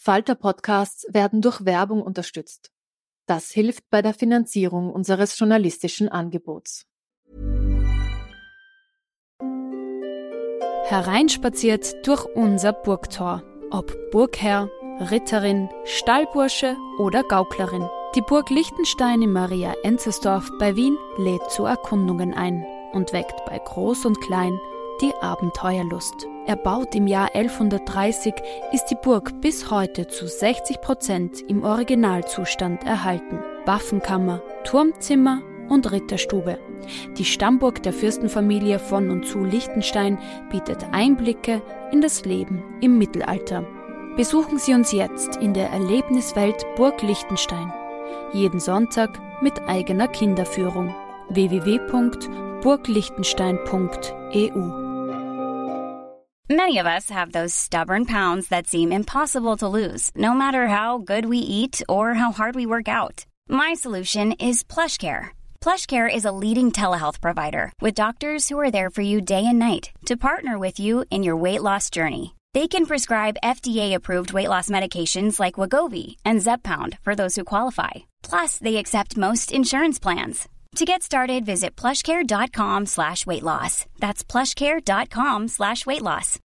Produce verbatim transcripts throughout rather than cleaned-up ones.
Falter-Podcasts werden durch Werbung unterstützt. Das hilft bei der Finanzierung unseres journalistischen Angebots. Hereinspaziert durch unser Burgtor. Ob Burgherr, Ritterin, Stallbursche oder Gauklerin. Die Burg Liechtenstein in Maria-Enzersdorf bei Wien lädt zu Erkundungen ein und weckt bei Groß und Klein die Abenteuerlust. Erbaut im Jahr elfhundertdreißig, ist die Burg bis heute zu sechzig Prozent im Originalzustand erhalten. Waffenkammer, Turmzimmer und Ritterstube. Die Stammburg der Fürstenfamilie von und zu Liechtenstein bietet Einblicke in das Leben im Mittelalter. Besuchen Sie uns jetzt in der Erlebniswelt Burg Liechtenstein. Jeden Sonntag mit eigener Kinderführung. w w w punkt burg liechtenstein punkt e u. Many of us have those stubborn pounds that seem impossible to lose, no matter how good we eat or how hard we work out. My solution is PlushCare. PlushCare is a leading telehealth provider with doctors who are there for you day and night to partner with you in your weight loss journey. They can prescribe F D A-approved weight loss medications like Wegovy and Zepbound for those who qualify. Plus, they accept most insurance plans. To get started, visit plushcare.com slash weight loss. That's plushcare.com slash weight loss.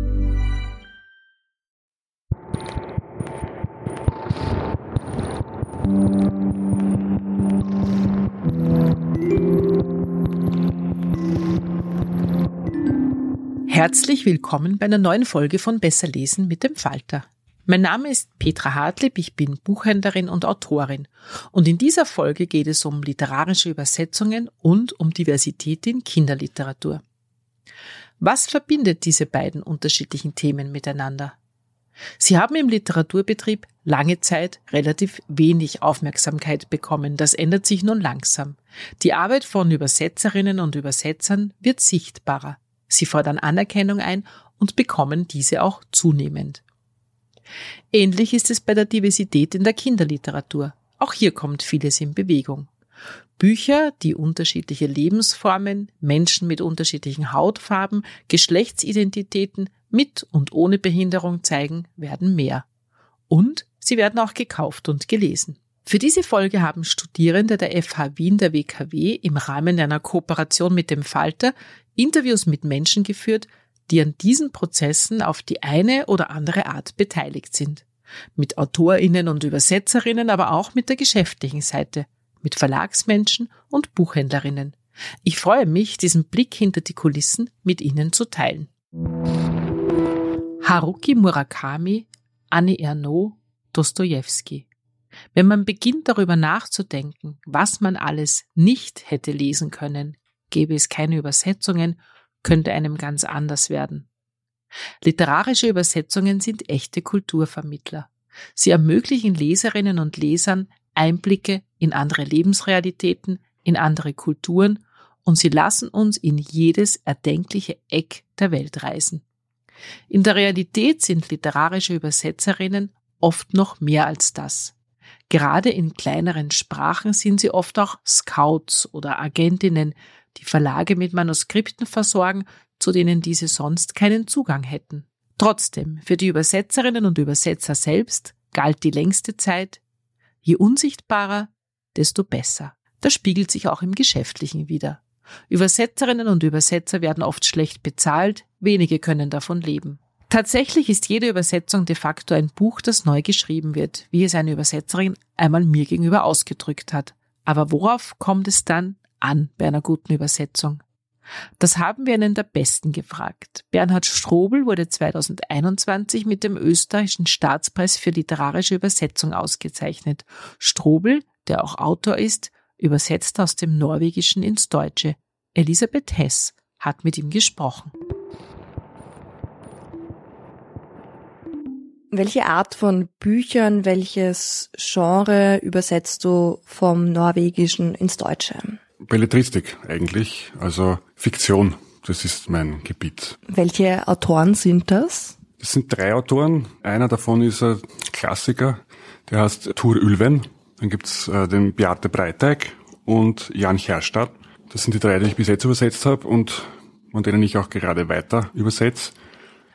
Herzlich willkommen bei einer neuen Folge von Besser lesen mit dem Falter. Mein Name ist Petra Hartlieb, ich bin Buchhändlerin und Autorin und in dieser Folge geht es um literarische Übersetzungen und um Diversität in Kinderliteratur. Was verbindet diese beiden unterschiedlichen Themen miteinander? Sie haben im Literaturbetrieb lange Zeit relativ wenig Aufmerksamkeit bekommen, das ändert sich nun langsam. Die Arbeit von Übersetzerinnen und Übersetzern wird sichtbarer. Sie fordern Anerkennung ein und bekommen diese auch zunehmend. Ähnlich ist es bei der Diversität in der Kinderliteratur. Auch hier kommt vieles in Bewegung. Bücher, die unterschiedliche Lebensformen, Menschen mit unterschiedlichen Hautfarben, Geschlechtsidentitäten mit und ohne Behinderung zeigen, werden mehr. Und sie werden auch gekauft und gelesen. Für diese Folge haben Studierende der F H Wien der W K W im Rahmen einer Kooperation mit dem Falter Interviews mit Menschen geführt, die an diesen Prozessen auf die eine oder andere Art beteiligt sind. Mit AutorInnen und Übersetzerinnen, aber auch mit der geschäftlichen Seite, mit Verlagsmenschen und Buchhändlerinnen. Ich freue mich, diesen Blick hinter die Kulissen mit Ihnen zu teilen. Haruki Murakami, Annie Ernaux, Dostojewski. Wenn man beginnt, darüber nachzudenken, was man alles nicht hätte lesen können, gäbe es keine Übersetzungen, könnte einem ganz anders werden. Literarische Übersetzungen sind echte Kulturvermittler. Sie ermöglichen Leserinnen und Lesern Einblicke in andere Lebensrealitäten, in andere Kulturen und sie lassen uns in jedes erdenkliche Eck der Welt reisen. In der Realität sind literarische Übersetzerinnen oft noch mehr als das. Gerade in kleineren Sprachen sind sie oft auch Scouts oder Agentinnen, die Verlage mit Manuskripten versorgen, zu denen diese sonst keinen Zugang hätten. Trotzdem, für die Übersetzerinnen und Übersetzer selbst galt die längste Zeit, je unsichtbarer, desto besser. Das spiegelt sich auch im Geschäftlichen wider. Übersetzerinnen und Übersetzer werden oft schlecht bezahlt, wenige können davon leben. Tatsächlich ist jede Übersetzung de facto ein Buch, das neu geschrieben wird, wie es eine Übersetzerin einmal mir gegenüber ausgedrückt hat. Aber worauf kommt es dann an bei einer guten Übersetzung? Das haben wir einen der Besten gefragt. Bernhard Strobel wurde zweitausendeinundzwanzig mit dem österreichischen Staatspreis für literarische Übersetzung ausgezeichnet. Strobel, der auch Autor ist, übersetzt aus dem Norwegischen ins Deutsche. Elisabeth Hess hat mit ihm gesprochen. Welche Art von Büchern, welches Genre übersetzt du vom Norwegischen ins Deutsche? Belletristik eigentlich, also Fiktion, das ist mein Gebiet. Welche Autoren sind das? Das sind drei Autoren. Einer davon ist ein Klassiker, der heißt Tur Ylven. Dann gibt's äh, den Beate Breiteig und Jan Kjærstad. Das sind die drei, die ich bis jetzt übersetzt habe und von denen ich auch gerade weiter übersetze.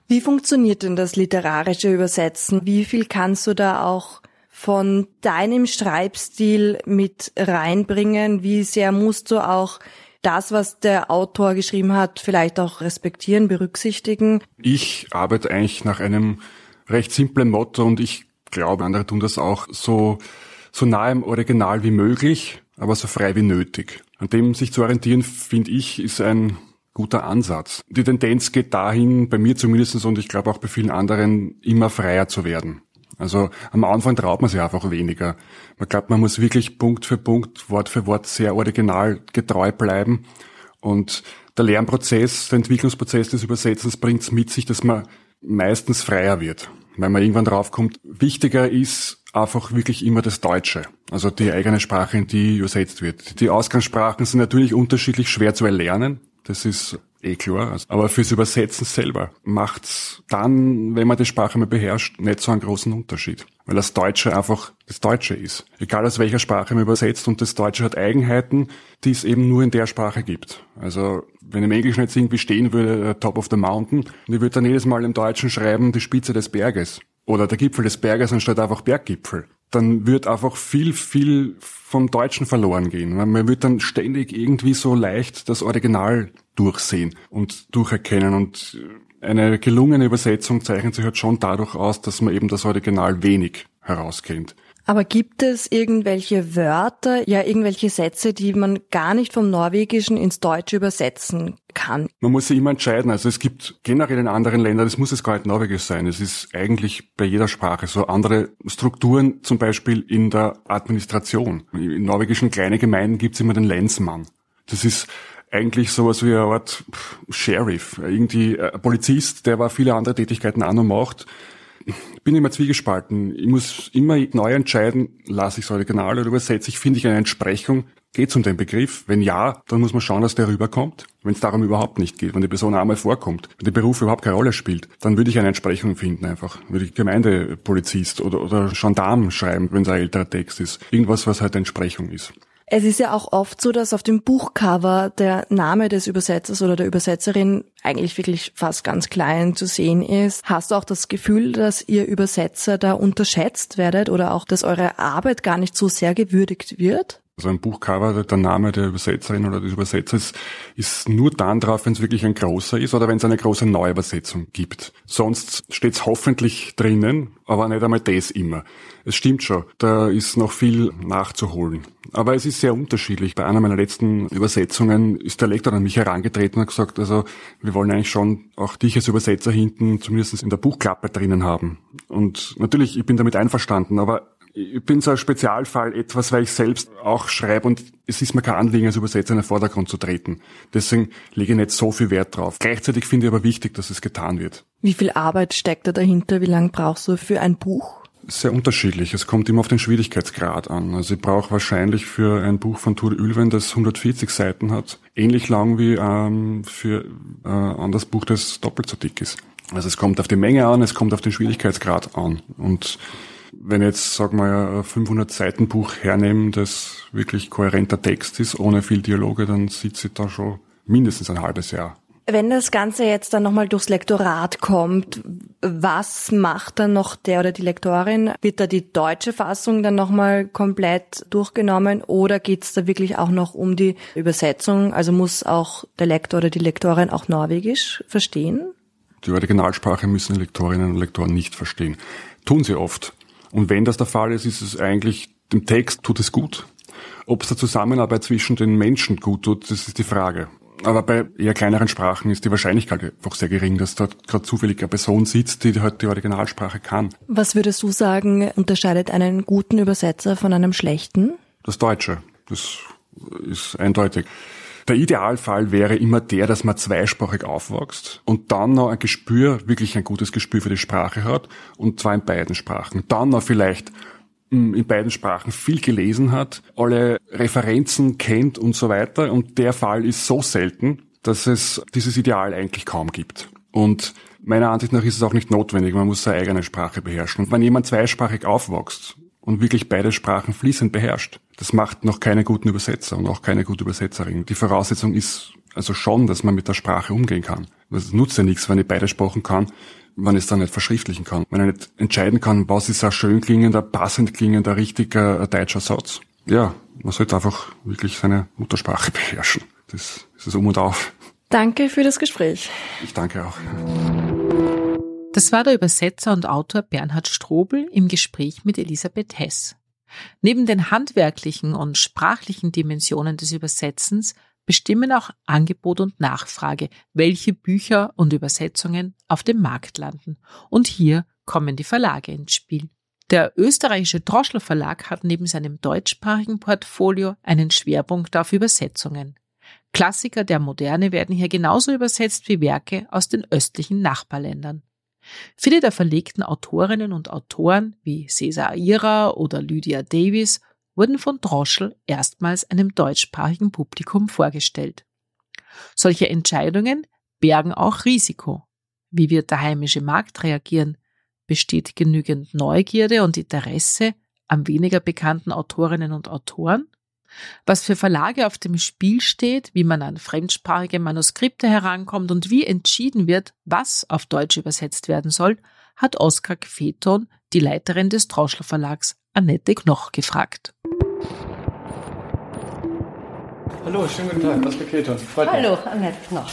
Wie funktioniert denn das literarische Übersetzen? Wie viel kannst du da auch von deinem Schreibstil mit reinbringen? Wie sehr musst du auch das, was der Autor geschrieben hat, vielleicht auch respektieren, berücksichtigen? Ich arbeite eigentlich nach einem recht simplen Motto und ich glaube, andere tun das auch, so, so nah im Original wie möglich, aber so frei wie nötig. An dem sich zu orientieren, finde ich, ist ein guter Ansatz. Die Tendenz geht dahin, bei mir zumindest und ich glaube auch bei vielen anderen, immer freier zu werden. Also am Anfang traut man sich einfach weniger. Man glaubt, man muss wirklich Punkt für Punkt, Wort für Wort sehr originalgetreu bleiben. Und der Lernprozess, der Entwicklungsprozess des Übersetzens bringt es mit sich, dass man meistens freier wird. Weil man irgendwann draufkommt, wichtiger ist einfach wirklich immer das Deutsche. Also die eigene Sprache, in die übersetzt wird. Die Ausgangssprachen sind natürlich unterschiedlich schwer zu erlernen. Das ist eh klar. Aber fürs Übersetzen selber macht's dann, wenn man die Sprache mal beherrscht, nicht so einen großen Unterschied. Weil das Deutsche einfach das Deutsche ist. Egal aus welcher Sprache man übersetzt, und das Deutsche hat Eigenheiten, die es eben nur in der Sprache gibt. Also wenn im Englischen jetzt irgendwie stehen würde, Top of the Mountain, und ich würde dann jedes Mal im Deutschen schreiben, die Spitze des Berges. Oder der Gipfel des Berges anstatt einfach Berggipfel. Dann wird einfach viel, viel vom Deutschen verloren gehen. Man wird dann ständig irgendwie so leicht das Original durchsehen und durcherkennen. Und eine gelungene Übersetzung zeichnet sich halt schon dadurch aus, dass man eben das Original wenig herauskennt. Aber gibt es irgendwelche Wörter, ja irgendwelche Sätze, die man gar nicht vom Norwegischen ins Deutsche übersetzen kann? Man muss sich immer entscheiden. Also es gibt generell in anderen Ländern, das muss jetzt gar nicht Norwegisch sein, es ist eigentlich bei jeder Sprache so andere Strukturen, zum Beispiel in der Administration. In norwegischen kleinen Gemeinden gibt es immer den Lensmann. Das ist eigentlich sowas wie eine Art Sheriff, irgendwie ein Polizist, der aber viele andere Tätigkeiten auch noch macht. Ich bin immer zwiegespalten. Ich muss immer neu entscheiden, lasse ich das Original oder übersetze ich, finde ich eine Entsprechung, geht es um den Begriff? Wenn ja, dann muss man schauen, dass der rüberkommt. Wenn es darum überhaupt nicht geht, wenn die Person einmal vorkommt, wenn der Beruf überhaupt keine Rolle spielt, dann würde ich eine Entsprechung finden einfach. Würde ich Gemeindepolizist oder, oder Gendarm schreiben, wenn es ein älterer Text ist. Irgendwas, was halt eine Entsprechung ist. Es ist ja auch oft so, dass auf dem Buchcover der Name des Übersetzers oder der Übersetzerin eigentlich wirklich fast ganz klein zu sehen ist. Hast du auch das Gefühl, dass ihr Übersetzer da unterschätzt werdet oder auch, dass eure Arbeit gar nicht so sehr gewürdigt wird? Also ein Buchcover, der Name der Übersetzerin oder des Übersetzers ist nur dann drauf, wenn es wirklich ein großer ist oder wenn es eine große Neuübersetzung gibt. Sonst steht es hoffentlich drinnen, aber nicht einmal das immer. Es stimmt schon, da ist noch viel nachzuholen. Aber es ist sehr unterschiedlich. Bei einer meiner letzten Übersetzungen ist der Lektor an mich herangetreten und gesagt, also wir wollen eigentlich schon auch dich als Übersetzer hinten zumindest in der Buchklappe drinnen haben. Und natürlich, ich bin damit einverstanden, aber ich bin so ein Spezialfall, etwas, weil ich selbst auch schreibe und es ist mir kein Anliegen, als Übersetzer in den Vordergrund zu treten. Deswegen lege ich nicht so viel Wert drauf. Gleichzeitig finde ich aber wichtig, dass es getan wird. Wie viel Arbeit steckt da dahinter? Wie lange brauchst du für ein Buch? Sehr unterschiedlich. Es kommt immer auf den Schwierigkeitsgrad an. Also ich brauche wahrscheinlich für ein Buch von Tore Ylven, das hundertvierzig Seiten hat, ähnlich lang wie ähm, für äh, ein anderes Buch, das doppelt so dick ist. Also es kommt auf die Menge an, es kommt auf den Schwierigkeitsgrad an. Und wenn ich jetzt, sag mal, ein fünfhundert Seiten Buch hernehme, das wirklich kohärenter Text ist, ohne viel Dialoge, dann sitze ich da schon mindestens ein halbes Jahr. Wenn das Ganze jetzt dann nochmal durchs Lektorat kommt, was macht dann noch der oder die Lektorin? Wird da die deutsche Fassung dann nochmal komplett durchgenommen oder geht's da wirklich auch noch um die Übersetzung? Also muss auch der Lektor oder die Lektorin auch Norwegisch verstehen? Die Originalsprache müssen die Lektorinnen und Lektoren nicht verstehen. Tun sie oft. Und wenn das der Fall ist, ist es eigentlich, dem Text tut es gut. Ob es der Zusammenarbeit zwischen den Menschen gut tut, das ist die Frage. Aber bei eher kleineren Sprachen ist die Wahrscheinlichkeit einfach sehr gering, dass dort gerade zufällig eine Person sitzt, die halt die Originalsprache kann. Was würdest du sagen, unterscheidet einen guten Übersetzer von einem schlechten? Das Deutsche, das ist eindeutig. Der Idealfall wäre immer der, dass man zweisprachig aufwächst und dann noch ein Gespür, wirklich ein gutes Gespür für die Sprache hat und zwar in beiden Sprachen. Dann noch vielleicht in beiden Sprachen viel gelesen hat, alle Referenzen kennt und so weiter. Und der Fall ist so selten, dass es dieses Ideal eigentlich kaum gibt. Und meiner Ansicht nach ist es auch nicht notwendig, man muss seine eigene Sprache beherrschen. Und wenn jemand zweisprachig aufwächst und wirklich beide Sprachen fließend beherrscht, das macht noch keine guten Übersetzer und auch keine gute Übersetzerin. Die Voraussetzung ist also schon, dass man mit der Sprache umgehen kann. Es nutzt ja nichts, wenn ich beide Sprachen kann, wenn ich es dann nicht verschriftlichen kann. Wenn ich nicht entscheiden kann, was ist ein schön klingender, passend klingender, richtiger deutscher Satz. Ja, man sollte einfach wirklich seine Muttersprache beherrschen. Das ist es um und auf. Danke für das Gespräch. Ich danke auch. Das war der Übersetzer und Autor Bernhard Strobel im Gespräch mit Elisabeth Hess. Neben den handwerklichen und sprachlichen Dimensionen des Übersetzens bestimmen auch Angebot und Nachfrage, welche Bücher und Übersetzungen auf dem Markt landen. Und hier kommen die Verlage ins Spiel. Der österreichische Droschl Verlag hat neben seinem deutschsprachigen Portfolio einen Schwerpunkt auf Übersetzungen. Klassiker der Moderne werden hier genauso übersetzt wie Werke aus den östlichen Nachbarländern. Viele der verlegten Autorinnen und Autoren wie Cesar Aira oder Lydia Davis wurden von Droschl erstmals einem deutschsprachigen Publikum vorgestellt. Solche Entscheidungen bergen auch Risiko. Wie wird der heimische Markt reagieren? Besteht genügend Neugierde und Interesse an weniger bekannten Autorinnen und Autoren? Was für Verlage auf dem Spiel steht, wie man an fremdsprachige Manuskripte herankommt und wie entschieden wird, was auf Deutsch übersetzt werden soll, hat Oskar Gfeton, die Leiterin des Droschl Verlags, Annette Knoch, gefragt. Hallo, schönen guten Tag, Oskar Gfeton. Freut mich. Hallo, Annette Knoch.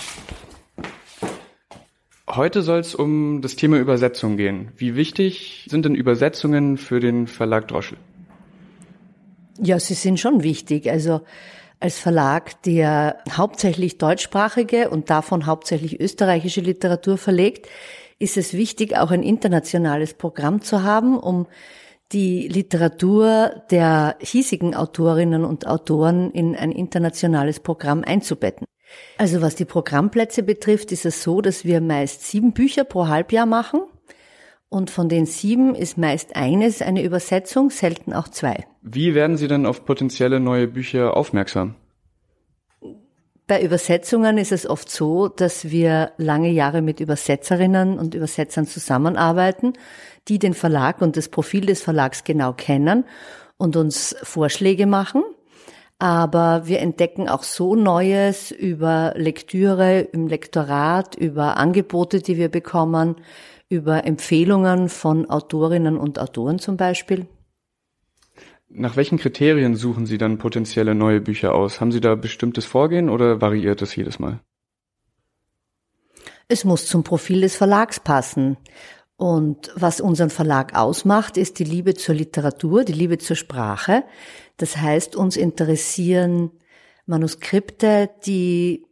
Heute soll es um das Thema Übersetzung gehen. Wie wichtig sind denn Übersetzungen für den Verlag Droschl? Ja, sie sind schon wichtig. Also als Verlag, der hauptsächlich deutschsprachige und davon hauptsächlich österreichische Literatur verlegt, ist es wichtig, auch ein internationales Programm zu haben, um die Literatur der hiesigen Autorinnen und Autoren in ein internationales Programm einzubetten. Also was die Programmplätze betrifft, ist es so, dass wir meist sieben Bücher pro Halbjahr machen. Und von den sieben ist meist eines eine Übersetzung, selten auch zwei. Wie werden Sie dann auf potenzielle neue Bücher aufmerksam? Bei Übersetzungen ist es oft so, dass wir lange Jahre mit Übersetzerinnen und Übersetzern zusammenarbeiten, die den Verlag und das Profil des Verlags genau kennen und uns Vorschläge machen. Aber wir entdecken auch so Neues über Lektüre, im Lektorat, über Angebote, die wir bekommen, über Empfehlungen von Autorinnen und Autoren zum Beispiel. Nach welchen Kriterien suchen Sie dann potenzielle neue Bücher aus? Haben Sie da bestimmtes Vorgehen oder variiert das jedes Mal? Es muss zum Profil des Verlags passen. Und was unseren Verlag ausmacht, ist die Liebe zur Literatur, die Liebe zur Sprache. Das heißt, uns interessieren Manuskripte, die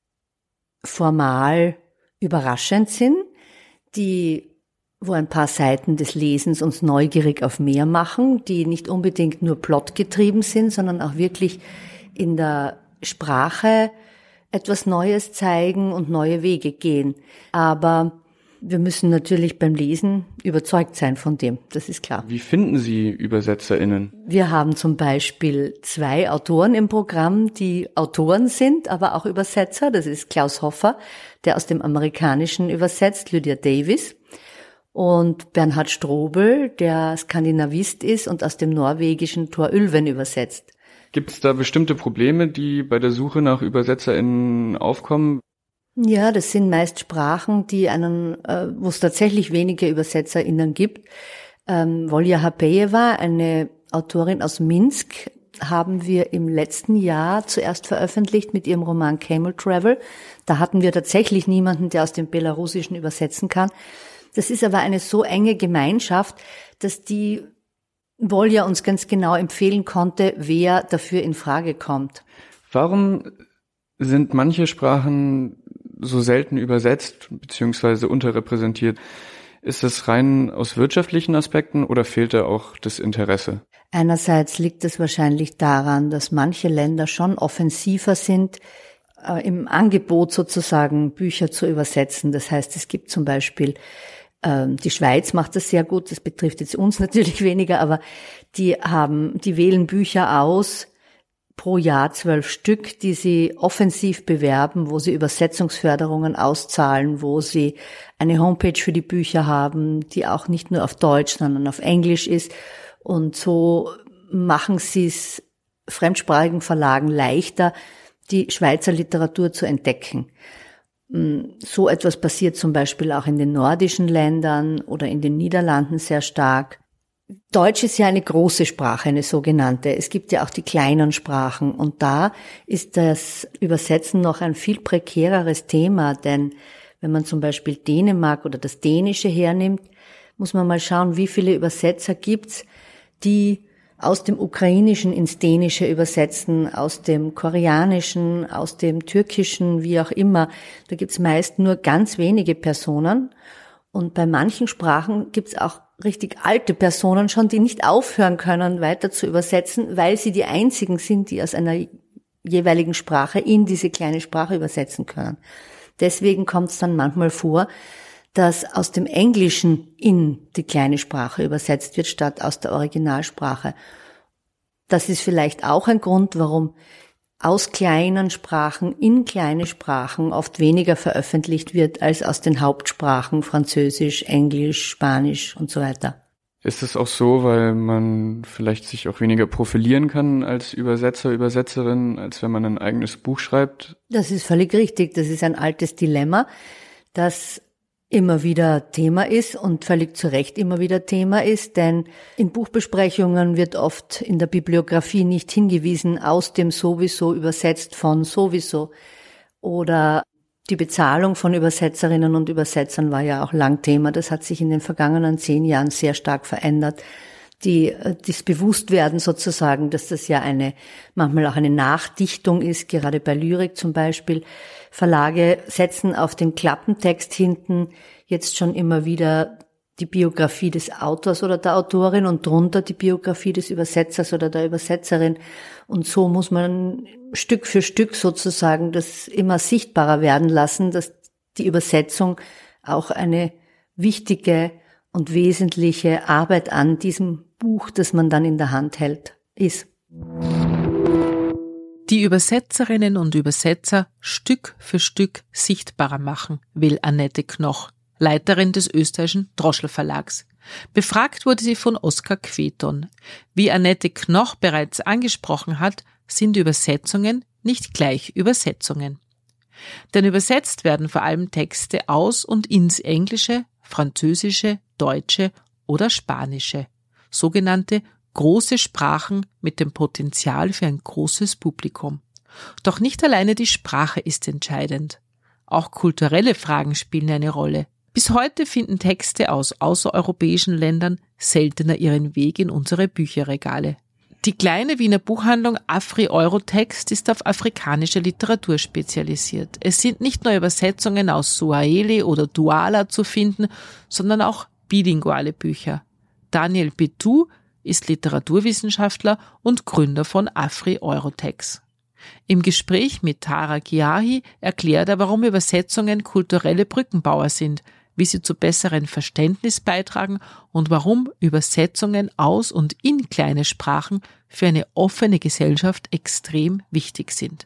formal überraschend sind, die, wo ein paar Seiten des Lesens uns neugierig auf mehr machen, die nicht unbedingt nur plotgetrieben sind, sondern auch wirklich in der Sprache etwas Neues zeigen und neue Wege gehen. Aber wir müssen natürlich beim Lesen überzeugt sein von dem, das ist klar. Wie finden Sie ÜbersetzerInnen? Wir haben zum Beispiel zwei Autoren im Programm, die Autoren sind, aber auch Übersetzer. Das ist Klaus Hoffer, der aus dem Amerikanischen übersetzt, Lydia Davis, und Bernhard Strobel, der Skandinavist ist und aus dem Norwegischen Thor Ylven übersetzt. Gibt es da bestimmte Probleme, die bei der Suche nach ÜbersetzerInnen aufkommen? Ja, das sind meist Sprachen, die einen, äh, wo es tatsächlich weniger ÜbersetzerInnen gibt. Ähm, Volja Hapejewa, eine Autorin aus Minsk, haben wir im letzten Jahr zuerst veröffentlicht mit ihrem Roman Camel Travel. Da hatten wir tatsächlich niemanden, der aus dem Belarussischen übersetzen kann. Das ist aber eine so enge Gemeinschaft, dass die Volja uns ganz genau empfehlen konnte, wer dafür in Frage kommt. Warum sind manche Sprachen so selten übersetzt bzw. unterrepräsentiert? Ist das rein aus wirtschaftlichen Aspekten oder fehlt da auch das Interesse? Einerseits liegt es wahrscheinlich daran, dass manche Länder schon offensiver sind, äh, im Angebot sozusagen Bücher zu übersetzen. Das heißt, es gibt zum Beispiel, äh, die Schweiz macht das sehr gut, das betrifft jetzt uns natürlich weniger, aber die haben, die wählen Bücher aus, pro Jahr zwölf Stück, die sie offensiv bewerben, wo sie Übersetzungsförderungen auszahlen, wo sie eine Homepage für die Bücher haben, die auch nicht nur auf Deutsch, sondern auf Englisch ist. Und so machen sie es fremdsprachigen Verlagen leichter, die Schweizer Literatur zu entdecken. So etwas passiert zum Beispiel auch in den nordischen Ländern oder in den Niederlanden sehr stark. Deutsch ist ja eine große Sprache, eine sogenannte. Es gibt ja auch die kleinen Sprachen und da ist das Übersetzen noch ein viel prekäreres Thema, denn wenn man zum Beispiel Dänemark oder das Dänische hernimmt, muss man mal schauen, wie viele Übersetzer gibt's, die aus dem Ukrainischen ins Dänische übersetzen, aus dem Koreanischen, aus dem Türkischen, wie auch immer. Da gibt's meist nur ganz wenige Personen. Und bei manchen Sprachen gibt's auch richtig alte Personen schon, die nicht aufhören können, weiter zu übersetzen, weil sie die einzigen sind, die aus einer jeweiligen Sprache in diese kleine Sprache übersetzen können. Deswegen kommt's dann manchmal vor, dass aus dem Englischen in die kleine Sprache übersetzt wird, statt aus der Originalsprache. Das ist vielleicht auch ein Grund, warum aus kleinen Sprachen in kleine Sprachen oft weniger veröffentlicht wird als aus den Hauptsprachen Französisch, Englisch, Spanisch und so weiter. Ist es auch so, weil man vielleicht sich auch weniger profilieren kann als Übersetzer, Übersetzerin, als wenn man ein eigenes Buch schreibt? Das ist völlig richtig. Das ist ein altes Dilemma, das immer wieder Thema ist und völlig zu Recht immer wieder Thema ist, denn in Buchbesprechungen wird oft in der Bibliografie nicht hingewiesen, aus dem sowieso übersetzt von sowieso. Oder die Bezahlung von Übersetzerinnen und Übersetzern war ja auch lang Thema. Das hat sich in den vergangenen zehn Jahren sehr stark verändert. Die, das Bewusstwerden sozusagen, dass das ja eine, manchmal auch eine Nachdichtung ist, gerade bei Lyrik zum Beispiel. Verlage setzen auf den Klappentext hinten jetzt schon immer wieder die Biografie des Autors oder der Autorin und drunter die Biografie des Übersetzers oder der Übersetzerin. Und so muss man Stück für Stück sozusagen das immer sichtbarer werden lassen, dass die Übersetzung auch eine wichtige und wesentliche Arbeit an diesem Buch, das man dann in der Hand hält, ist. Die Übersetzerinnen und Übersetzer Stück für Stück sichtbarer machen, will Annette Knoch, Leiterin des österreichischen Droschl Verlags. Befragt wurde sie von Oskar Queton. Wie Annette Knoch bereits angesprochen hat, sind Übersetzungen nicht gleich Übersetzungen. Denn übersetzt werden vor allem Texte aus und ins Englische, Französische, Deutsche oder Spanische, sogenannte große Sprachen mit dem Potenzial für ein großes Publikum. Doch nicht alleine die Sprache ist entscheidend. Auch kulturelle Fragen spielen eine Rolle. Bis heute finden Texte aus außereuropäischen Ländern seltener ihren Weg in unsere Bücherregale. Die kleine Wiener Buchhandlung Afri-Eurotext ist auf afrikanische Literatur spezialisiert. Es sind nicht nur Übersetzungen aus Swahili oder Douala zu finden, sondern auch bilinguale Bücher. Daniel Betou ist Literaturwissenschaftler und Gründer von Afri-Eurotext. Im Gespräch mit Tara Giahi erklärt er, warum Übersetzungen kulturelle Brückenbauer sind, wie sie zu besseren Verständnis beitragen und warum Übersetzungen aus und in kleine Sprachen für eine offene Gesellschaft extrem wichtig sind.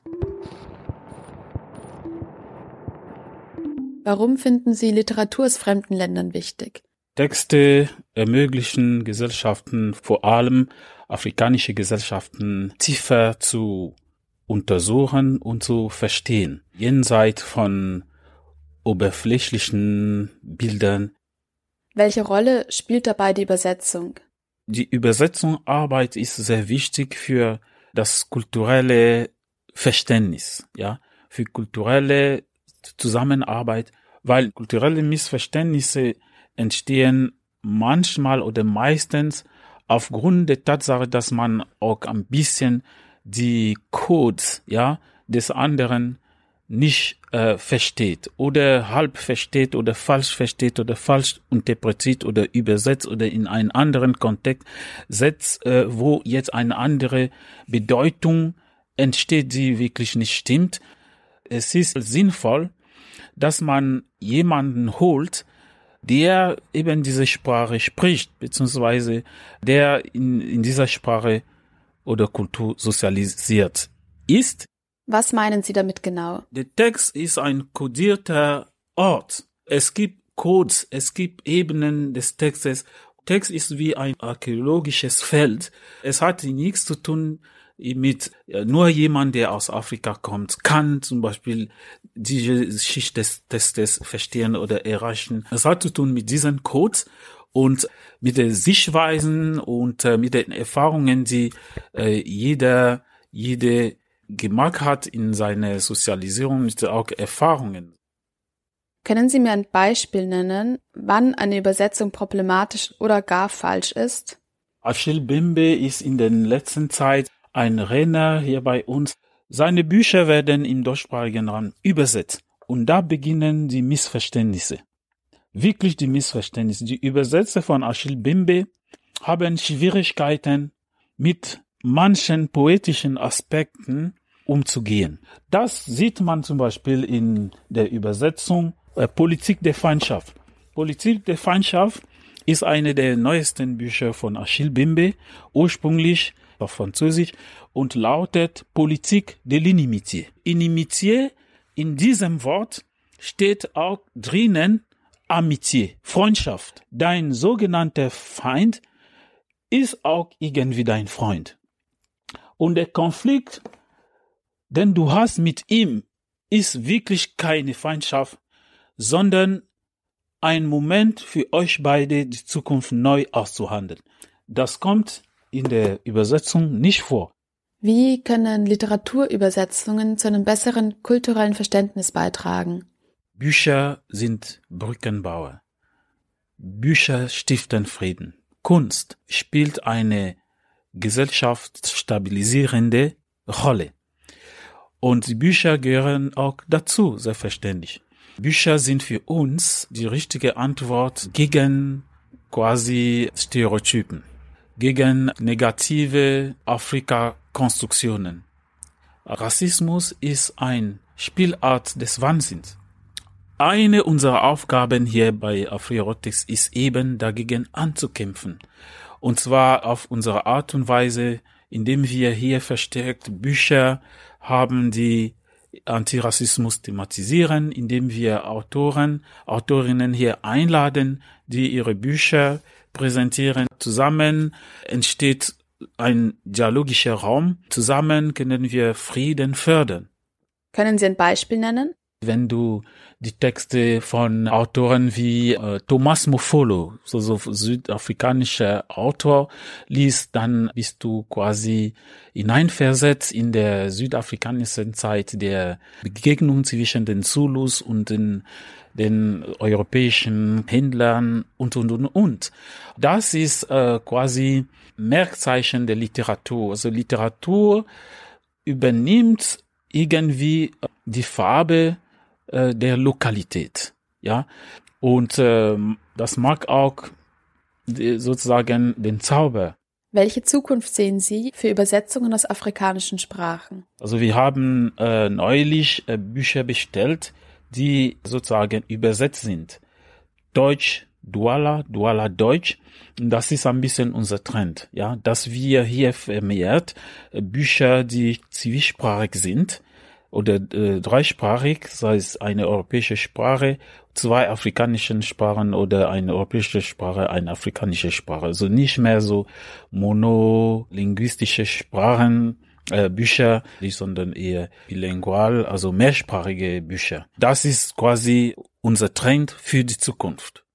Warum finden Sie Literatur aus fremden Ländern wichtig? Texte ermöglichen Gesellschaften, vor allem afrikanische Gesellschaften, tiefer zu untersuchen und zu verstehen, jenseits von oberflächlichen Bildern. Welche Rolle spielt dabei die Übersetzung? Die Übersetzungsarbeit ist sehr wichtig für das kulturelle Verständnis, ja, für kulturelle Zusammenarbeit, weil kulturelle Missverständnisse entstehen manchmal oder meistens aufgrund der Tatsache, dass man auch ein bisschen die Codes, ja, des anderen nicht äh, versteht oder halb versteht oder falsch versteht oder falsch interpretiert oder übersetzt oder in einen anderen Kontext setzt, äh, wo jetzt eine andere Bedeutung entsteht, die wirklich nicht stimmt. Es ist sinnvoll, dass man jemanden holt, der eben diese Sprache spricht, beziehungsweise der in, in dieser Sprache oder Kultur sozialisiert ist. Was meinen Sie damit genau? Der Text ist ein kodierter Ort. Es gibt Codes, es gibt Ebenen des Textes. Text ist wie ein archäologisches Feld. Es hat nichts zu tun mit nur jemand, der aus Afrika kommt, kann zum Beispiel diese Schicht des Testes verstehen oder erreichen. Es hat zu tun mit diesen Codes und mit den Sichtweisen und äh, mit den Erfahrungen, die äh, jeder, jede gemacht hat in seiner Sozialisierung, mit auch Erfahrungen. Können Sie mir ein Beispiel nennen, wann eine Übersetzung problematisch oder gar falsch ist? Achille Mbembe ist in der letzten Zeit ein Renner hier bei uns. Seine Bücher werden im deutschsprachigen Raum übersetzt. Und da beginnen die Missverständnisse. Wirklich die Missverständnisse. Die Übersetzer von Achille Mbembe haben Schwierigkeiten, mit manchen poetischen Aspekten umzugehen. Das sieht man zum Beispiel in der Übersetzung äh, Politik der Feindschaft. Politik der Feindschaft ist eine der neuesten Bücher von Achille Mbembe, ursprünglich auf Französisch, und lautet Politique de l'inimitié. Inimitié, in diesem Wort steht auch drinnen Amitié, Freundschaft. Dein sogenannter Feind ist auch irgendwie dein Freund. Und der Konflikt, den du hast mit ihm, ist wirklich keine Feindschaft, sondern ein Moment für euch beide, die Zukunft neu auszuhandeln. Das kommt in der Übersetzung nicht vor. Wie können Literaturübersetzungen zu einem besseren kulturellen Verständnis beitragen? Bücher sind Brückenbauer. Bücher stiften Frieden. Kunst spielt eine gesellschaftsstabilisierende Rolle. Und die Bücher gehören auch dazu, selbstverständlich. Bücher sind für uns die richtige Antwort gegen quasi Stereotypen, gegen negative Afrika-Konstruktionen. Rassismus ist eine Spielart des Wahnsinns. Eine unserer Aufgaben hier bei Afrierotics ist eben, dagegen anzukämpfen. Und zwar auf unsere Art und Weise, indem wir hier verstärkt Bücher haben, die Antirassismus thematisieren, indem wir Autoren, Autorinnen hier einladen, die ihre Bücher präsentieren. Zusammen entsteht ein dialogischer Raum. Zusammen können wir Frieden fördern. Können Sie ein Beispiel nennen? Wenn du die Texte von Autoren wie äh, Thomas Mofolo, so, so südafrikanischer Autor, liest, dann bist du quasi hineinversetzt in der südafrikanischen Zeit der Begegnung zwischen den Zulus und den, den europäischen Händlern und, und, und, und. Das ist äh, quasi Merkzeichen der Literatur. Also Literatur übernimmt irgendwie die Farbe der Lokalität, ja, und äh, das mag auch die, sozusagen den Zauber. Welche Zukunft sehen Sie für Übersetzungen aus afrikanischen Sprachen? Also wir haben äh, neulich äh, Bücher bestellt, die sozusagen übersetzt sind. Deutsch, Douala, Douala Deutsch. Und das ist ein bisschen unser Trend, ja, dass wir hier vermehrt äh, Bücher, die zwiesprachig sind, oder äh, dreisprachig, sei es eine europäische Sprache, zwei afrikanischen Sprachen oder eine europäische Sprache, eine afrikanische Sprache. Also nicht mehr so monolinguistische Sprachen, äh, Bücher, sondern eher bilingual, also mehrsprachige Bücher. Das ist quasi unser Trend für die Zukunft.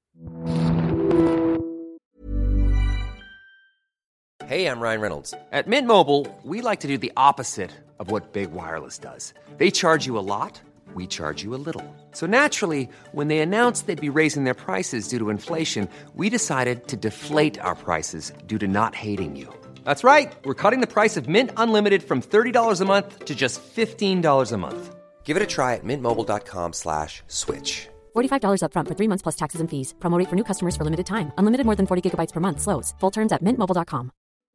Hey, I'm Ryan Reynolds. At Mint Mobile, we like to do the opposite of what Big Wireless does. They charge you a lot, we charge you a little. So naturally, when they announced they'd be raising their prices due to inflation, we decided to deflate our prices due to not hating you. That's right. We're cutting the price of Mint Unlimited from thirty dollars a month to just fifteen dollars a month. Give it a try at mintmobile.com slash switch. forty-five dollars up front for three months plus taxes and fees. Promo rate for new customers for limited time. Unlimited more than forty gigabytes per month. Slows full terms at mint mobile dot com.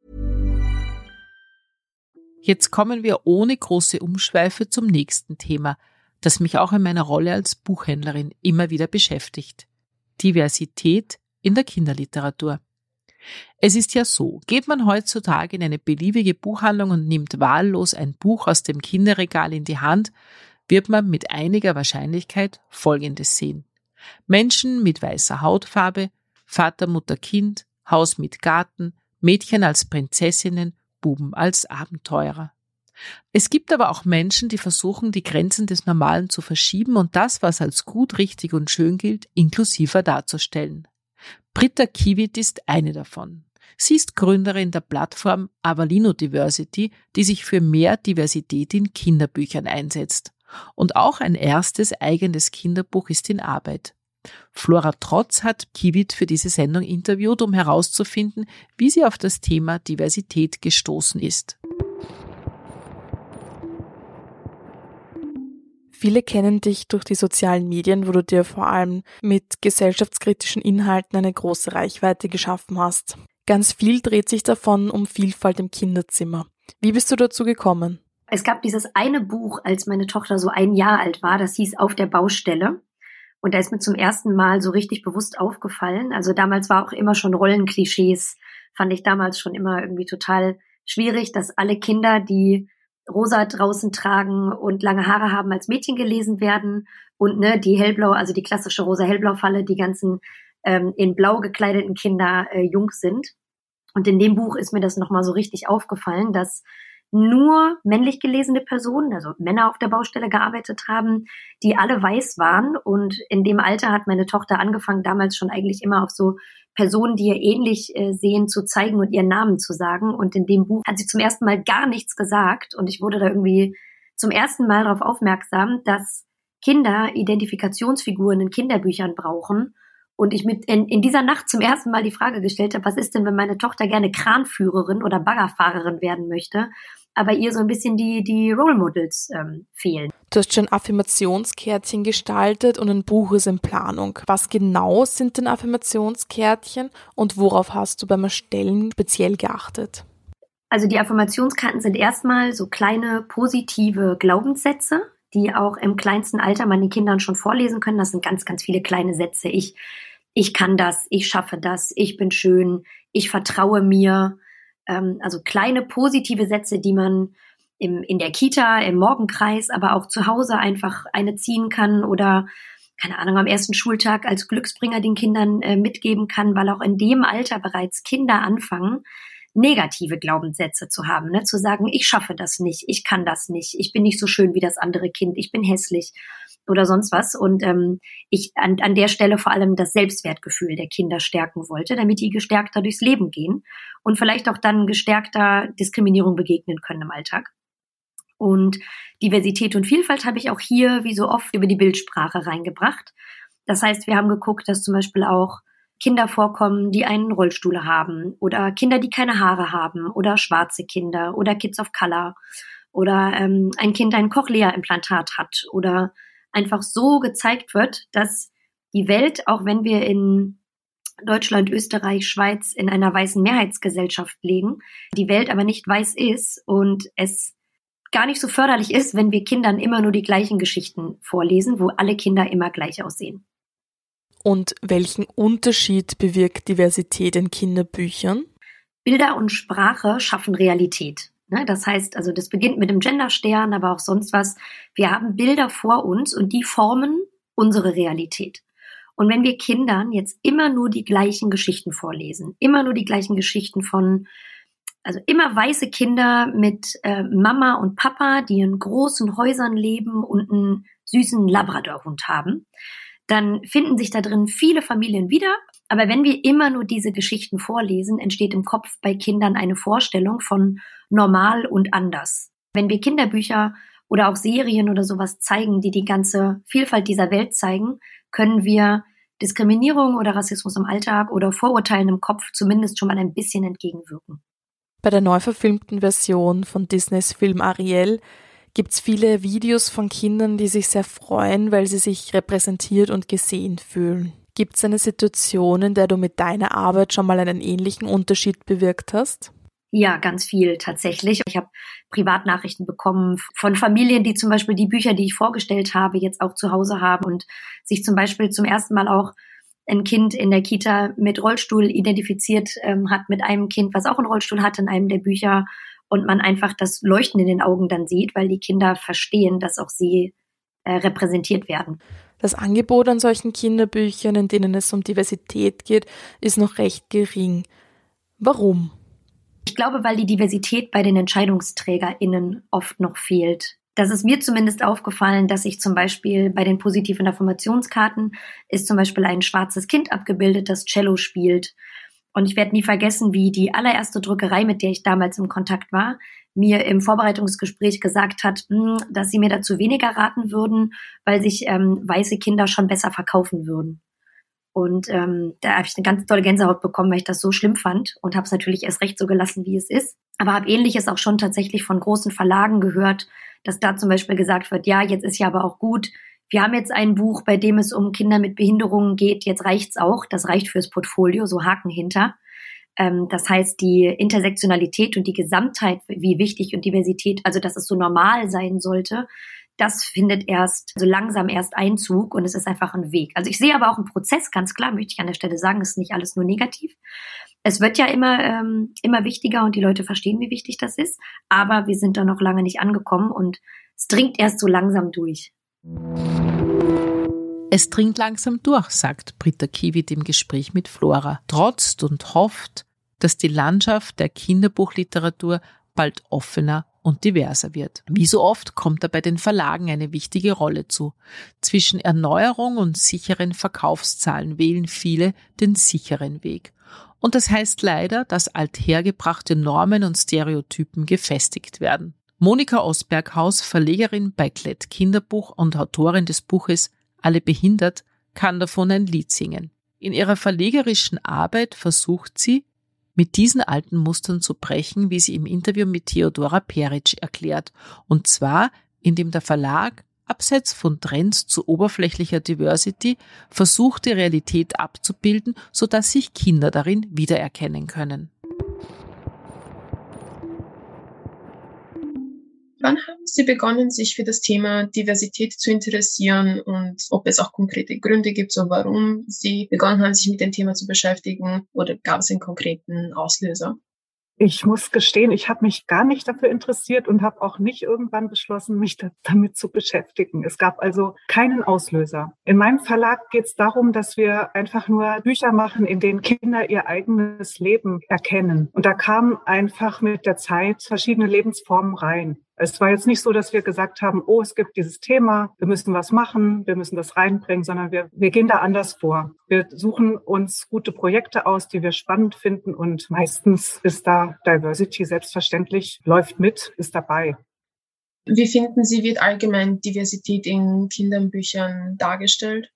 Jetzt kommen wir ohne große Umschweife zum nächsten Thema, das mich auch in meiner Rolle als Buchhändlerin immer wieder beschäftigt. Diversität in der Kinderliteratur. Es ist ja so, geht man heutzutage in eine beliebige Buchhandlung und nimmt wahllos ein Buch aus dem Kinderregal in die Hand, wird man mit einiger Wahrscheinlichkeit Folgendes sehen. Menschen mit weißer Hautfarbe, Vater, Mutter, Kind, Haus mit Garten, Mädchen als Prinzessinnen, Spitzbuben, als Abenteurer. Es gibt aber auch Menschen, die versuchen, die Grenzen des Normalen zu verschieben und das, was als gut, richtig und schön gilt, inklusiver darzustellen. Britta Kivit ist eine davon. Sie ist Gründerin der Plattform Avalino Diversity, die sich für mehr Diversität in Kinderbüchern einsetzt. Und auch ein erstes eigenes Kinderbuch ist in Arbeit. Flora Trotz hat Kivit für diese Sendung interviewt, um herauszufinden, wie sie auf das Thema Diversität gestoßen ist. Viele kennen dich durch die sozialen Medien, wo du dir vor allem mit gesellschaftskritischen Inhalten eine große Reichweite geschaffen hast. Ganz viel dreht sich davon um Vielfalt im Kinderzimmer. Wie bist du dazu gekommen? Es gab dieses eine Buch, als meine Tochter so ein Jahr alt war, das hieß Auf der Baustelle. Und da ist mir zum ersten Mal so richtig bewusst aufgefallen. Also damals war auch immer schon Rollenklischees, fand ich damals schon immer irgendwie total schwierig, dass alle Kinder, die rosa draußen tragen und lange Haare haben, als Mädchen gelesen werden und ne, die hellblau, also die klassische rosa-hellblau-Falle, die ganzen ähm, in blau gekleideten Kinder äh, jung sind. Und in dem Buch ist mir das nochmal so richtig aufgefallen, dass nur männlich gelesene Personen, also Männer auf der Baustelle gearbeitet haben, die alle weiß waren. Und in dem Alter hat meine Tochter angefangen, damals schon eigentlich immer auf so Personen, die ihr ähnlich äh, sehen, zu zeigen und ihren Namen zu sagen. Und in dem Buch hat sie zum ersten Mal gar nichts gesagt. Und ich wurde da irgendwie zum ersten Mal darauf aufmerksam, dass Kinder Identifikationsfiguren in Kinderbüchern brauchen. Und ich mit in, in dieser Nacht zum ersten Mal die Frage gestellt habe, was ist denn, wenn meine Tochter gerne Kranführerin oder Baggerfahrerin werden möchte, aber ihr so ein bisschen die, die Role Models ähm, fehlen. Du hast schon Affirmationskärtchen gestaltet und ein Buch ist in Planung. Was genau sind denn Affirmationskärtchen und worauf hast du beim Erstellen speziell geachtet? Also die Affirmationskarten sind erstmal so kleine positive Glaubenssätze, die auch im kleinsten Alter man den Kindern schon vorlesen können. Das sind ganz, ganz viele kleine Sätze. Ich, ich kann das, ich schaffe das, ich bin schön, ich vertraue mir. Ähm, also kleine positive Sätze, die man im, in der Kita, im Morgenkreis, aber auch zu Hause einfach eine ziehen kann oder, keine Ahnung, am ersten Schultag als Glücksbringer den Kindern äh, mitgeben kann, weil auch in dem Alter bereits Kinder anfangen, negative Glaubenssätze zu haben, ne? Zu sagen, ich schaffe das nicht, ich kann das nicht, ich bin nicht so schön wie das andere Kind, ich bin hässlich oder sonst was. Und ähm, ich an, an der Stelle vor allem das Selbstwertgefühl der Kinder stärken wollte, damit die gestärkter durchs Leben gehen und vielleicht auch dann gestärkter Diskriminierung begegnen können im Alltag. Und Diversität und Vielfalt habe ich auch hier, wie so oft, über die Bildsprache reingebracht. Das heißt, wir haben geguckt, dass zum Beispiel auch Kinder vorkommen, die einen Rollstuhl haben oder Kinder, die keine Haare haben oder schwarze Kinder oder Kids of Color oder ähm, ein Kind ein Cochlea-Implantat hat oder einfach so gezeigt wird, dass die Welt, auch wenn wir in Deutschland, Österreich, Schweiz in einer weißen Mehrheitsgesellschaft leben, die Welt aber nicht weiß ist und es gar nicht so förderlich ist, wenn wir Kindern immer nur die gleichen Geschichten vorlesen, wo alle Kinder immer gleich aussehen. Und welchen Unterschied bewirkt Diversität in Kinderbüchern? Bilder und Sprache schaffen Realität. Das heißt, also das beginnt mit dem Genderstern, aber auch sonst was. Wir haben Bilder vor uns und die formen unsere Realität. Und wenn wir Kindern jetzt immer nur die gleichen Geschichten vorlesen, immer nur die gleichen Geschichten von, also immer weiße Kinder mit äh, Mama und Papa, die in großen Häusern leben und einen süßen Labradorhund haben, dann finden sich da drin viele Familien wieder. Aber wenn wir immer nur diese Geschichten vorlesen, entsteht im Kopf bei Kindern eine Vorstellung von normal und anders. Wenn wir Kinderbücher oder auch Serien oder sowas zeigen, die die ganze Vielfalt dieser Welt zeigen, können wir Diskriminierung oder Rassismus im Alltag oder Vorurteilen im Kopf zumindest schon mal ein bisschen entgegenwirken. Bei der neu verfilmten Version von Disneys Film Ariel gibt's viele Videos von Kindern, die sich sehr freuen, weil sie sich repräsentiert und gesehen fühlen. Gibt's eine Situation, in der du mit deiner Arbeit schon mal einen ähnlichen Unterschied bewirkt hast? Ja, ganz viel tatsächlich. Ich habe Privatnachrichten bekommen von Familien, die zum Beispiel die Bücher, die ich vorgestellt habe, jetzt auch zu Hause haben und sich zum Beispiel zum ersten Mal auch ein Kind in der Kita mit Rollstuhl identifiziert ähm, hat, mit einem Kind, was auch einen Rollstuhl hat in einem der Bücher. Und man einfach das Leuchten in den Augen dann sieht, weil die Kinder verstehen, dass auch sie äh, repräsentiert werden. Das Angebot an solchen Kinderbüchern, in denen es um Diversität geht, ist noch recht gering. Warum? Ich glaube, weil die Diversität bei den EntscheidungsträgerInnen oft noch fehlt. Das ist mir zumindest aufgefallen, dass ich zum Beispiel bei den positiven Affirmationskarten ist zum Beispiel ein schwarzes Kind abgebildet, das Cello spielt. Und ich werde nie vergessen, wie die allererste Druckerei, mit der ich damals im Kontakt war, mir im Vorbereitungsgespräch gesagt hat, dass sie mir dazu weniger raten würden, weil sich ähm, weiße Kinder schon besser verkaufen würden. Und ähm, da habe ich eine ganz tolle Gänsehaut bekommen, weil ich das so schlimm fand und habe es natürlich erst recht so gelassen, wie es ist. Aber habe Ähnliches auch schon tatsächlich von großen Verlagen gehört, dass da zum Beispiel gesagt wird, ja, jetzt ist ja aber auch gut, wir haben jetzt ein Buch, bei dem es um Kinder mit Behinderungen geht, jetzt reicht's auch, das reicht fürs Portfolio, so Haken hinter. Ähm, das heißt, die Intersektionalität und die Gesamtheit, wie wichtig und Diversität, also dass es so normal sein sollte, das findet erst so langsam erst Einzug und es ist einfach ein Weg. Also ich sehe aber auch einen Prozess, ganz klar, möchte ich an der Stelle sagen, es ist nicht alles nur negativ. Es wird ja immer, ähm, immer wichtiger und die Leute verstehen, wie wichtig das ist, aber wir sind da noch lange nicht angekommen und es dringt erst so langsam durch. Es dringt langsam durch, sagt Britta Kiewitt im Gespräch mit Flora, trotzt und hofft, dass die Landschaft der Kinderbuchliteratur bald offener und diverser wird. Wie so oft kommt dabei den Verlagen eine wichtige Rolle zu. Zwischen Erneuerung und sicheren Verkaufszahlen wählen viele den sicheren Weg. Und das heißt leider, dass althergebrachte Normen und Stereotypen gefestigt werden. Monika Osberghaus, Verlegerin bei Klett Kinderbuch und Autorin des Buches Alle behindert, kann davon ein Lied singen. In ihrer verlegerischen Arbeit versucht sie, mit diesen alten Mustern zu brechen, wie sie im Interview mit Theodora Peric erklärt. Und zwar, indem der Verlag, abseits von Trends zu oberflächlicher Diversity, versucht, die Realität abzubilden, sodass sich Kinder darin wiedererkennen können. Wann haben Sie begonnen, sich für das Thema Diversität zu interessieren und ob es auch konkrete Gründe gibt, so warum Sie begonnen haben, sich mit dem Thema zu beschäftigen, oder gab es einen konkreten Auslöser? Ich muss gestehen, ich habe mich gar nicht dafür interessiert und habe auch nicht irgendwann beschlossen, mich da, damit zu beschäftigen. Es gab also keinen Auslöser. In meinem Verlag geht es darum, dass wir einfach nur Bücher machen, in denen Kinder ihr eigenes Leben erkennen. Und da kamen einfach mit der Zeit verschiedene Lebensformen rein. Es war jetzt nicht so, dass wir gesagt haben, oh, es gibt dieses Thema, wir müssen was machen, wir müssen das reinbringen, sondern wir, wir gehen da anders vor. Wir suchen uns gute Projekte aus, die wir spannend finden, und meistens ist da Diversity selbstverständlich, läuft mit, ist dabei. Wie finden Sie, wird allgemein Diversität in Kinderbüchern dargestellt?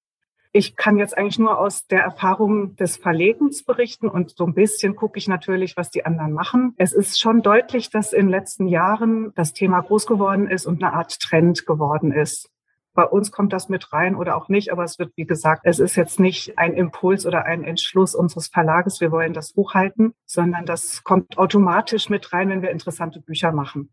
Ich kann jetzt eigentlich nur aus der Erfahrung des Verlegens berichten und so ein bisschen gucke ich natürlich, was die anderen machen. Es ist schon deutlich, dass in den letzten Jahren das Thema groß geworden ist und eine Art Trend geworden ist. Bei uns kommt das mit rein oder auch nicht, aber es wird, wie gesagt, es ist jetzt nicht ein Impuls oder ein Entschluss unseres Verlages, wir wollen das hochhalten, sondern das kommt automatisch mit rein, wenn wir interessante Bücher machen.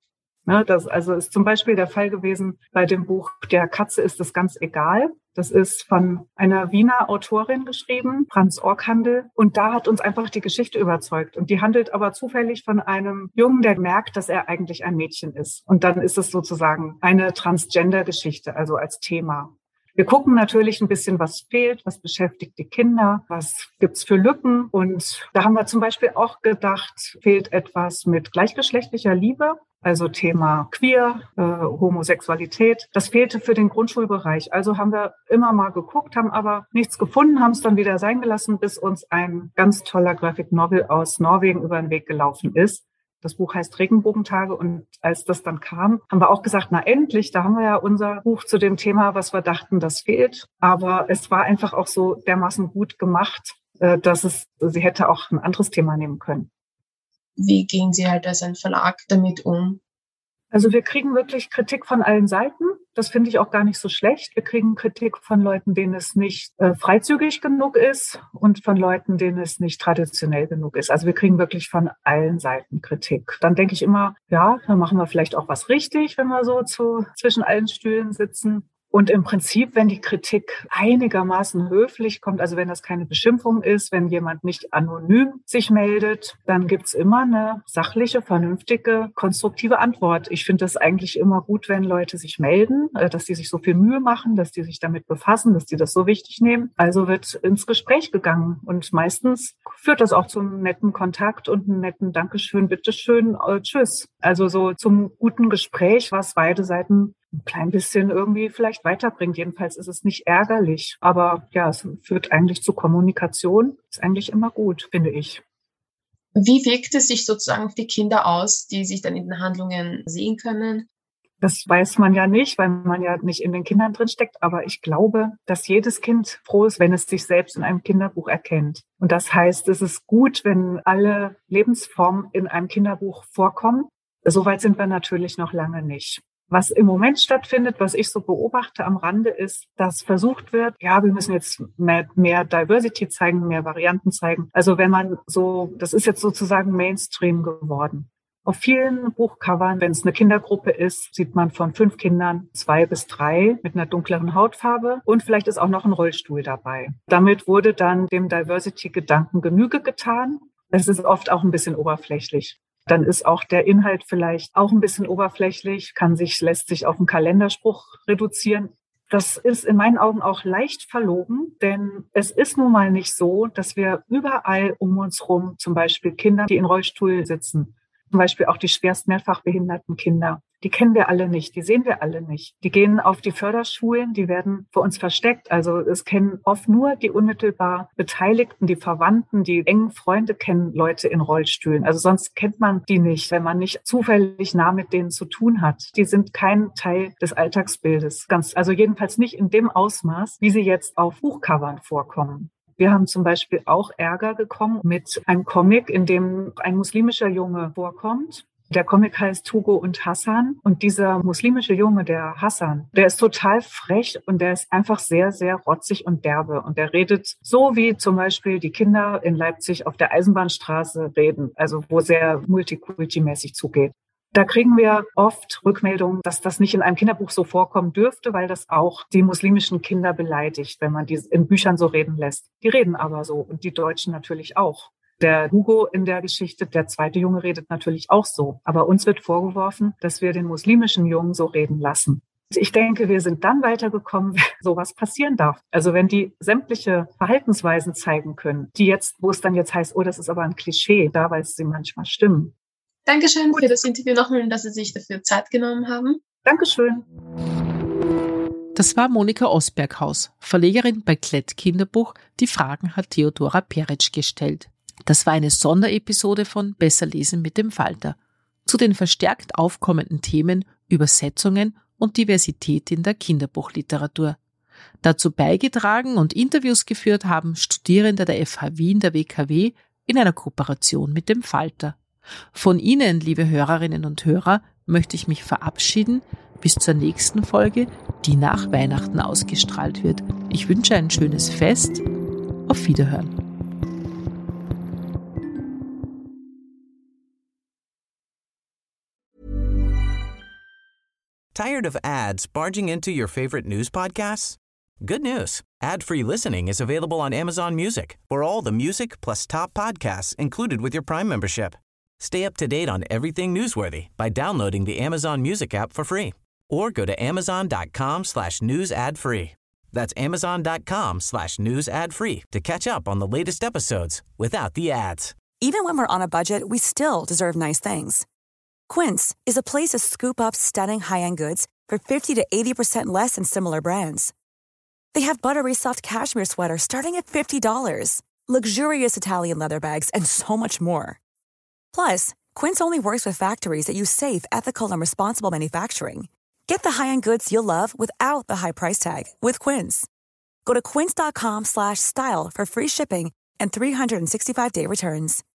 Ne, das also ist zum Beispiel der Fall gewesen bei dem Buch Der Katze ist es ganz egal. Das ist von einer Wiener Autorin geschrieben, Franz Orkhandel. Und da hat uns einfach die Geschichte überzeugt. Und die handelt aber zufällig von einem Jungen, der merkt, dass er eigentlich ein Mädchen ist. Und dann ist es sozusagen eine Transgender-Geschichte, also als Thema. Wir gucken natürlich ein bisschen, was fehlt, was beschäftigt die Kinder, was gibt's für Lücken. Und da haben wir zum Beispiel auch gedacht, fehlt etwas mit gleichgeschlechtlicher Liebe. Also Thema Queer, äh, Homosexualität. Das fehlte für den Grundschulbereich. Also haben wir immer mal geguckt, haben aber nichts gefunden, haben es dann wieder sein gelassen, bis uns ein ganz toller Graphic Novel aus Norwegen über den Weg gelaufen ist. Das Buch heißt Regenbogentage, und als das dann kam, haben wir auch gesagt, na endlich, da haben wir ja unser Buch zu dem Thema, was wir dachten, das fehlt. Aber es war einfach auch so dermaßen gut gemacht, äh, dass es, sie hätte auch ein anderes Thema nehmen können. Wie gehen Sie halt als ein Verlag damit um? Also wir kriegen wirklich Kritik von allen Seiten. Das finde ich auch gar nicht so schlecht. Wir kriegen Kritik von Leuten, denen es nicht äh, freizügig genug ist, und von Leuten, denen es nicht traditionell genug ist. Also wir kriegen wirklich von allen Seiten Kritik. Dann denke ich immer, ja, dann machen wir vielleicht auch was richtig, wenn wir so zu, zwischen allen Stühlen sitzen. Und im Prinzip, wenn die Kritik einigermaßen höflich kommt, also wenn das keine Beschimpfung ist, wenn jemand nicht anonym sich meldet, dann gibt's immer eine sachliche, vernünftige, konstruktive Antwort. Ich finde das eigentlich immer gut, wenn Leute sich melden, dass die sich so viel Mühe machen, dass die sich damit befassen, dass die das so wichtig nehmen. Also wird ins Gespräch gegangen und meistens führt das auch zum netten Kontakt und einen netten Dankeschön, bitteschön, äh, tschüss. Also so zum guten Gespräch, was beide Seiten ein klein bisschen irgendwie vielleicht weiterbringt. Jedenfalls ist es nicht ärgerlich. Aber ja, es führt eigentlich zu Kommunikation. Ist eigentlich immer gut, finde ich. Wie wirkt es sich sozusagen auf die Kinder aus, die sich dann in den Handlungen sehen können? Das weiß man ja nicht, weil man ja nicht in den Kindern drin steckt. Aber ich glaube, dass jedes Kind froh ist, wenn es sich selbst in einem Kinderbuch erkennt. Und das heißt, es ist gut, wenn alle Lebensformen in einem Kinderbuch vorkommen. Soweit sind wir natürlich noch lange nicht. Was im Moment stattfindet, was ich so beobachte am Rande, ist, dass versucht wird, ja, wir müssen jetzt mehr, mehr Diversity zeigen, mehr Varianten zeigen. Also wenn man so, das ist jetzt sozusagen Mainstream geworden. Auf vielen Buchcovern, wenn es eine Kindergruppe ist, sieht man von fünf Kindern zwei bis drei mit einer dunkleren Hautfarbe und vielleicht ist auch noch ein Rollstuhl dabei. Damit wurde dann dem Diversity-Gedanken Genüge getan. Es ist oft auch ein bisschen oberflächlich. Dann ist auch der Inhalt vielleicht auch ein bisschen oberflächlich, kann sich, lässt sich auf einen Kalenderspruch reduzieren. Das ist in meinen Augen auch leicht verlogen, denn es ist nun mal nicht so, dass wir überall um uns rum zum Beispiel Kinder, die in Rollstuhl sitzen, zum Beispiel auch die schwerst mehrfach behinderten Kinder, die kennen wir alle nicht, die sehen wir alle nicht. Die gehen auf die Förderschulen, die werden vor uns versteckt. Also es kennen oft nur die unmittelbar Beteiligten, die Verwandten, die engen Freunde kennen Leute in Rollstühlen. Also sonst kennt man die nicht, wenn man nicht zufällig nah mit denen zu tun hat. Die sind kein Teil des Alltagsbildes. Ganz, also jedenfalls nicht in dem Ausmaß, wie sie jetzt auf Buchcovern vorkommen. Wir haben zum Beispiel auch Ärger bekommen mit einem Comic, in dem ein muslimischer Junge vorkommt. Der Comic heißt Hugo und Hassan. Und dieser muslimische Junge, der Hassan, der ist total frech und der ist einfach sehr, sehr rotzig und derbe. Und der redet so, wie zum Beispiel die Kinder in Leipzig auf der Eisenbahnstraße reden, also wo sehr multikulti-mäßig zugeht. Da kriegen wir oft Rückmeldungen, dass das nicht in einem Kinderbuch so vorkommen dürfte, weil das auch die muslimischen Kinder beleidigt, wenn man die in Büchern so reden lässt. Die reden aber so und die Deutschen natürlich auch. Der Hugo in der Geschichte, der zweite Junge, redet natürlich auch so. Aber uns wird vorgeworfen, dass wir den muslimischen Jungen so reden lassen. Ich denke, wir sind dann weitergekommen, wenn sowas passieren darf. Also wenn die sämtliche Verhaltensweisen zeigen können, die jetzt, wo es dann jetzt heißt, oh, das ist aber ein Klischee, da weil sie manchmal stimmen. Dankeschön für das Interview nochmal und dass Sie sich dafür Zeit genommen haben. Dankeschön. Das war Monika Osberghaus, Verlegerin bei Klett Kinderbuch. Die Fragen hat Theodora Peretsch gestellt. Das war eine Sonderepisode von Besser lesen mit dem Falter. Zu den verstärkt aufkommenden Themen Übersetzungen und Diversität in der Kinderbuchliteratur. Dazu beigetragen und Interviews geführt haben Studierende der F H Wien der W K W in einer Kooperation mit dem Falter. Von Ihnen, liebe Hörerinnen und Hörer, möchte ich mich verabschieden bis zur nächsten Folge, die nach Weihnachten ausgestrahlt wird. Ich wünsche ein schönes Fest. Auf Wiederhören. Tired of ads barging into your favorite news podcasts? Good news. Ad-free listening is available on Amazon Music for all the music plus top podcasts included with your Prime membership. Stay up to date on everything newsworthy by downloading the Amazon Music app for free or go to amazon.com slash news ad free. That's amazon.com slash news ad free to catch up on the latest episodes without the ads. Even when we're on a budget, we still deserve nice things. Quince is a place to scoop up stunning high-end goods for fifty to eighty percent less than similar brands. They have buttery soft cashmere sweaters starting at fifty dollars, luxurious Italian leather bags, and so much more. Plus, Quince only works with factories that use safe, ethical, and responsible manufacturing. Get the high-end goods you'll love without the high price tag with Quince. Go to quince.com slash style for free shipping and three sixty-five day returns.